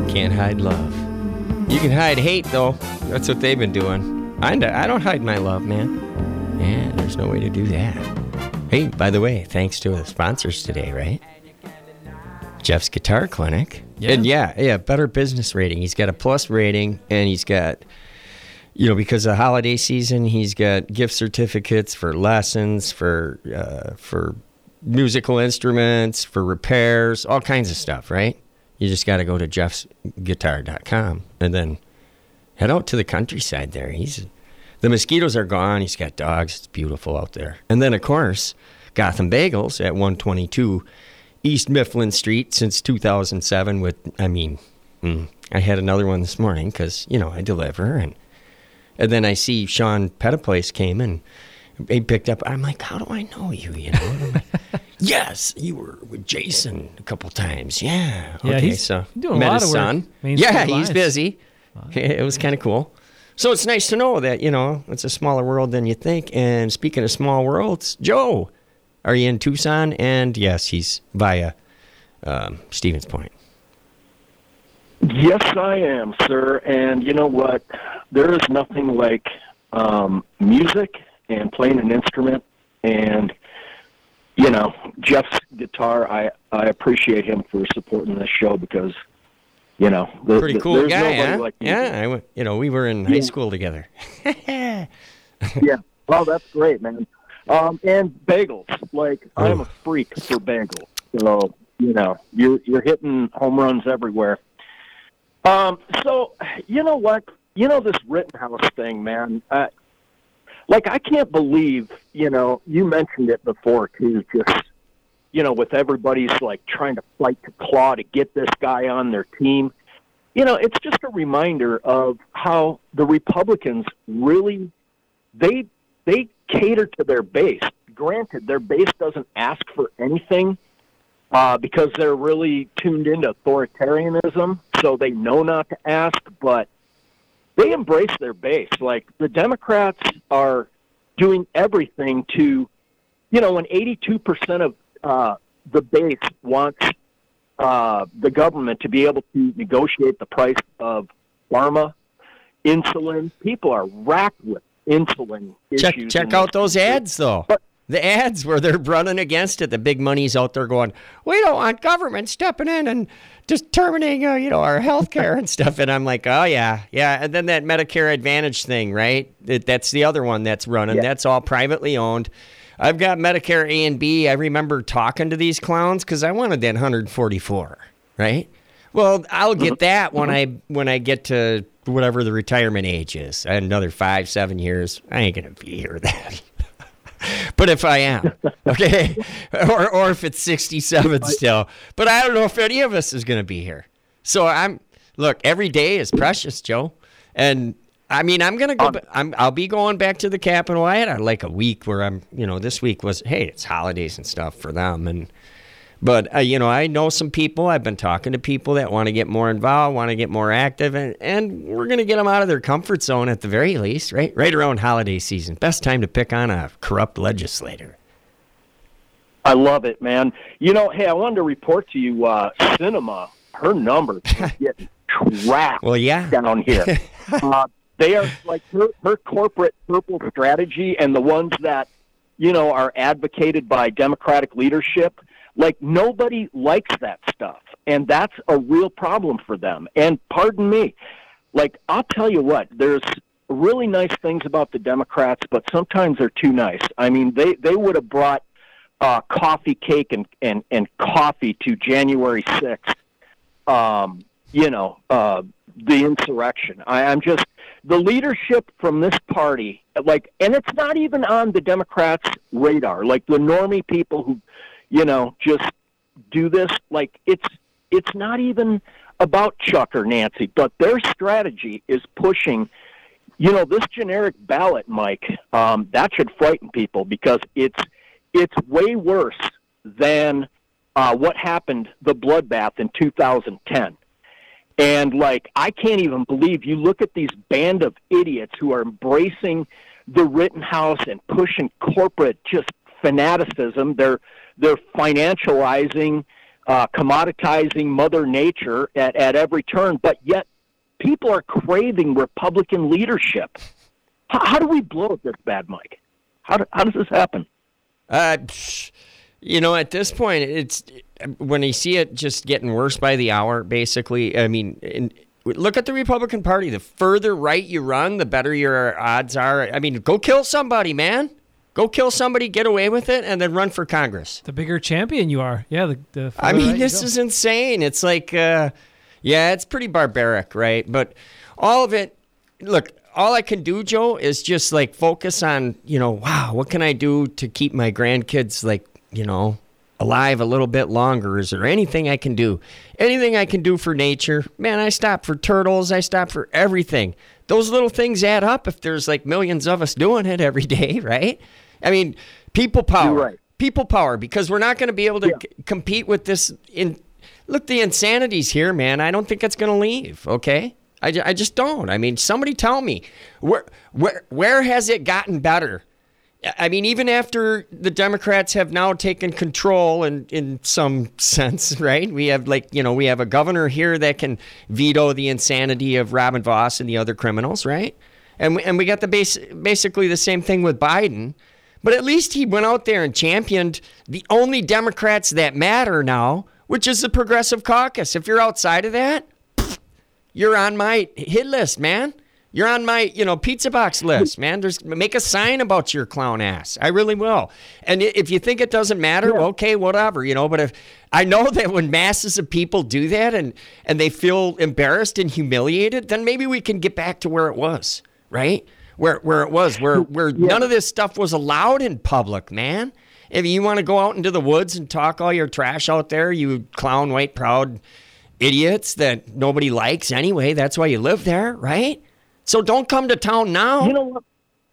Can't hide love. You can hide hate, though. That's what they've been doing. I don't hide my love, man. Yeah, there's no way to do that. Hey, by the way, thanks to the sponsors today, right? Jeff's Guitar Clinic. Yeah. And yeah, better business rating. He's got a plus rating, and he's got, because of the holiday season, he's got gift certificates for lessons, for musical instruments, for repairs, all kinds of stuff, right? You just got to go to jeffsguitar.com and then head out to the countryside there. The mosquitoes are gone. He's got dogs. It's beautiful out there. And then, of course, Gotham Bagels at 122 East Mifflin Street since 2007 I had another one this morning because, I deliver. And then I see Sean Pettiplace came and he picked up. I'm like, how do I know you, I'm like, yes, you were with Jason a couple times. Yeah. Okay, he's so doing met a lot his of work. son. Mainstream Yeah, he's Alliance. busy. It was kind of cool. So it's nice to know that, it's a smaller world than you think. And speaking of small worlds, Joe, are you in Tucson? And yes, he's via Stevens Point. Yes, I am, sir. And you know what? There is nothing like music and playing an instrument. And, Jeff's guitar, I appreciate him for supporting this show because, Pretty cool guy, huh? like yeah, we were in high school together. Yeah. Well, that's great, man. And bagels. I'm a freak for bagels. So, you're hitting home runs everywhere. So, you know what? This Rittenhouse thing, man. I can't believe, you mentioned it before, too, just, with everybody's, trying to fight to claw to get this guy on their team. It's just a reminder of how the Republicans really, they cater to their base. Granted, their base doesn't ask for anything because they're really tuned into authoritarianism, so they know not to ask, but they embrace their base. The Democrats are doing everything to, when 82% of the base wants the government to be able to negotiate the price of pharma, insulin. People are racked with insulin issues. Check out those ads, though. The ads where they're running against it. The big money's out there going, we don't want government stepping in and just terminating, our health care and stuff. And I'm like, oh, yeah. And then that Medicare Advantage thing, right? That's the other one that's running. Yeah. That's all privately owned. I've got Medicare A and B. I remember talking to these clowns because I wanted that 144, right? Well, I'll get that when I get to whatever the retirement age is. I had another 5-7 years. I ain't going to be here then. But if I am, okay, or if it's 67 still, but I don't know if any of us is going to be here. So every day is precious, Joe. And I'm going to go, I'll be going back to the Capitol. I had a week where this week was, hey, it's holidays and stuff for them. But I know some people. I've been talking to people that want to get more involved, want to get more active, and we're going to get them out of their comfort zone at the very least, right? Right around holiday season. Best time to pick on a corrupt legislator. I love it, man. Hey, I wanted to report to you, Cinema, her numbers are getting trapped down here. They are her corporate purple strategy and the ones that, are advocated by Democratic leadership. Nobody likes that stuff, and that's a real problem for them. And pardon me, I'll tell you what, there's really nice things about the Democrats, but sometimes they're too nice. I mean, they would have brought coffee cake and coffee to January 6th, the insurrection. I'm just, the leadership from this party, and it's not even on the Democrats' radar, the normie people who, just do this. It's not even about Chuck or Nancy, but their strategy is pushing, this generic ballot, Mike, that should frighten people because it's way worse than what happened, the bloodbath in 2010. And, I can't even believe you look at these band of idiots who are embracing the Rittenhouse and pushing corporate just fanaticism. They're financializing commoditizing Mother Nature at every turn, but yet people are craving Republican leadership. How do we blow it this bad, Mike? How does this happen? At this point, it's when you see it just getting worse by the hour, basically. I mean, look at the Republican Party. The further right you run, the better your odds are. I mean, go kill somebody, man. Go kill somebody, get away with it, and then run for Congress. The bigger champion you are. Yeah. I mean, this is insane. It's like, it's pretty barbaric, right? But all of it, look, all I can do, Joe, is just like focus on, wow, what can I do to keep my grandkids, like, alive a little bit longer? Is there anything I can do? Anything I can do for nature? Man, I stop for turtles. I stop for everything. Those little things add up if there's like millions of us doing it every day, right? I mean, people power. You're right. People power, because we're not going to be able to compete with this. Look, the insanity's here, man. I don't think it's going to leave, okay? I just don't. I mean, somebody tell me, where has it gotten better? I mean, even after the Democrats have now taken control in some sense, right? We have we have a governor here that can veto the insanity of Robin Vos and the other criminals, right? And we got basically the same thing with Biden. But at least he went out there and championed the only Democrats that matter now, which is the Progressive Caucus. If you're outside of that, you're on my hit list, man. You're on my, pizza box list, man. Make a sign about your clown ass. I really will. And if you think it doesn't matter, okay, whatever, But if I know that when masses of people do that and they feel embarrassed and humiliated, then maybe we can get back to where it was, right? Where it was, where none of this stuff was allowed in public, man. If you want to go out into the woods and talk all your trash out there, you clown, white, proud idiots that nobody likes anyway, that's why you live there, right? So don't come to town now. You know what?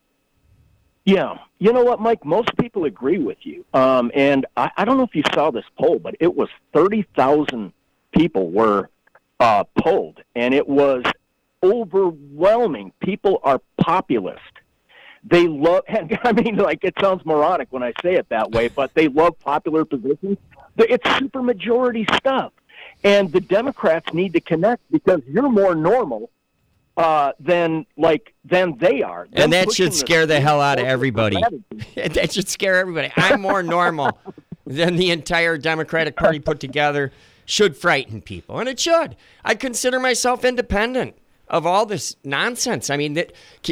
Yeah. You know what, Mike? Most people agree with you. And I don't know if you saw this poll, but it was 30,000 people were polled, and it was overwhelming. People are populist. They love, I mean, like, it sounds moronic when I say it that way, but they love popular positions. It's supermajority stuff. And the Democrats need to connect, because you're more normal than they are. And that should scare the hell out of everybody. That should scare everybody. I'm more normal than the entire Democratic Party put together. Should frighten people, and it should. I consider myself independent of all this nonsense. I mean,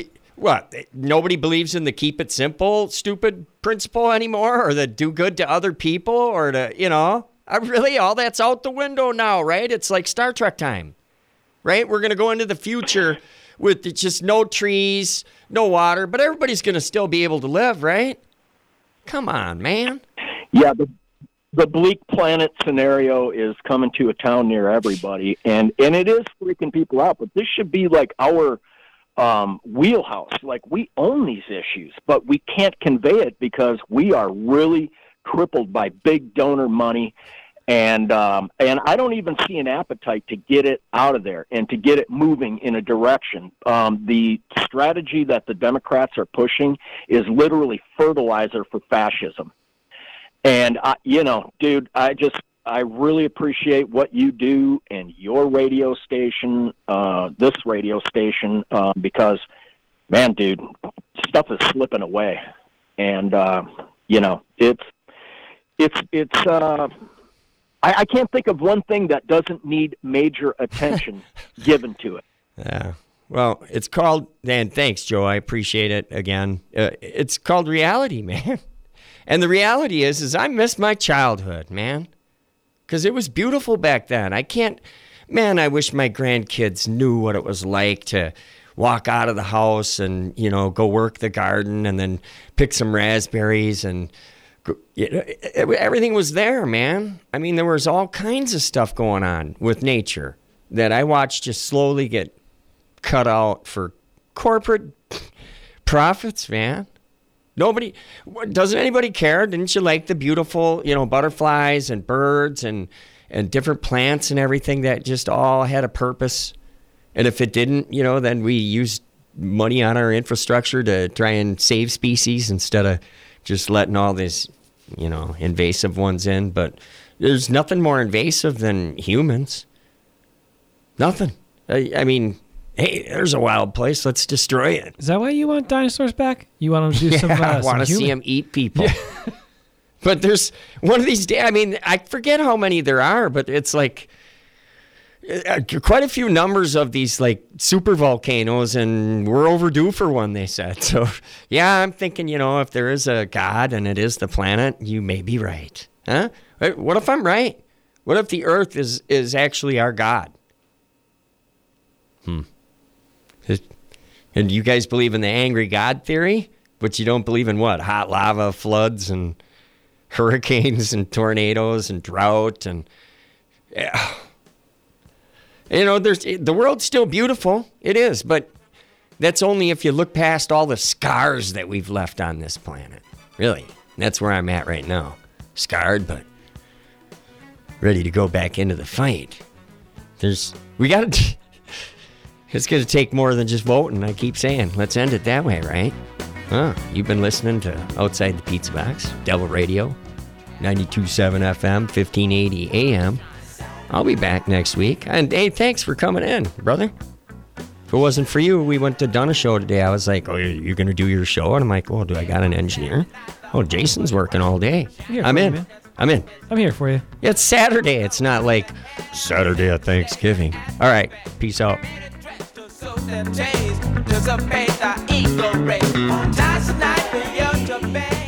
nobody believes in the keep it simple, stupid principle anymore, or the do good to other people, or really, all that's out the window now, right? It's like Star Trek time, right? We're going to go into the future with just no trees, no water, but everybody's going to still be able to live, right? Come on, man. Yeah, the bleak planet scenario is coming to a town near everybody, and it is freaking people out, but this should be like our wheelhouse. Like, we own these issues, but we can't convey it because we are really crippled by big donor money, and I don't even see an appetite to get it out of there and to get it moving in a direction. The strategy that the Democrats are pushing is literally fertilizer for fascism. And, dude, I really appreciate what you do and your radio station, this radio station, because, man, dude, stuff is slipping away. And, I can't think of one thing that doesn't need major attention given to it. Yeah. Well, it's called, and thanks, Joe. I appreciate it again. It's called reality, man. And the reality is I miss my childhood, man, because it was beautiful back then. I wish my grandkids knew what it was like to walk out of the house and, go work the garden and then pick some raspberries, and everything was there, man. I mean, there was all kinds of stuff going on with nature that I watched just slowly get cut out for corporate profits, man. Doesn't anybody care? Didn't you like the beautiful, butterflies and birds and different plants and everything that just all had a purpose? And if it didn't, then we used money on our infrastructure to try and save species instead of just letting all these, invasive ones in. But There's nothing more invasive than humans. Nothing. I mean, hey, there's a wild place. Let's destroy it. Is that why you want dinosaurs back? You want them to do some? I want to see them eat people. Yeah. But there's one of these days. I mean, I forget how many there are, but it's like quite a few numbers of these like super volcanoes, and we're overdue for one, they said. So, yeah, I'm thinking, if there is a God and it is the planet, you may be right. Huh? What if I'm right? What if the Earth is actually our God? And you guys believe in the angry God theory, but you don't believe in what? Hot lava, floods, and hurricanes, and tornadoes, and drought, and the world's still beautiful. It is, but that's only if you look past all the scars that we've left on this planet. Really, that's where I'm at right now. Scarred, but ready to go back into the fight. It's going to take more than just voting. I keep saying, let's end it that way, right? You've been listening to Outside the Pizza Box, Devil Radio, 92.7 FM, 1580 AM. I'll be back next week. And hey, thanks for coming in, brother. If it wasn't for you, we went to done a show today. I was like, oh, you're going to do your show? And I'm like, well, do I got an engineer? Oh, Jason's working all day. I'm in. I'm here for you. It's Saturday. It's not like Saturday at Thanksgiving. All right. Peace out. Just a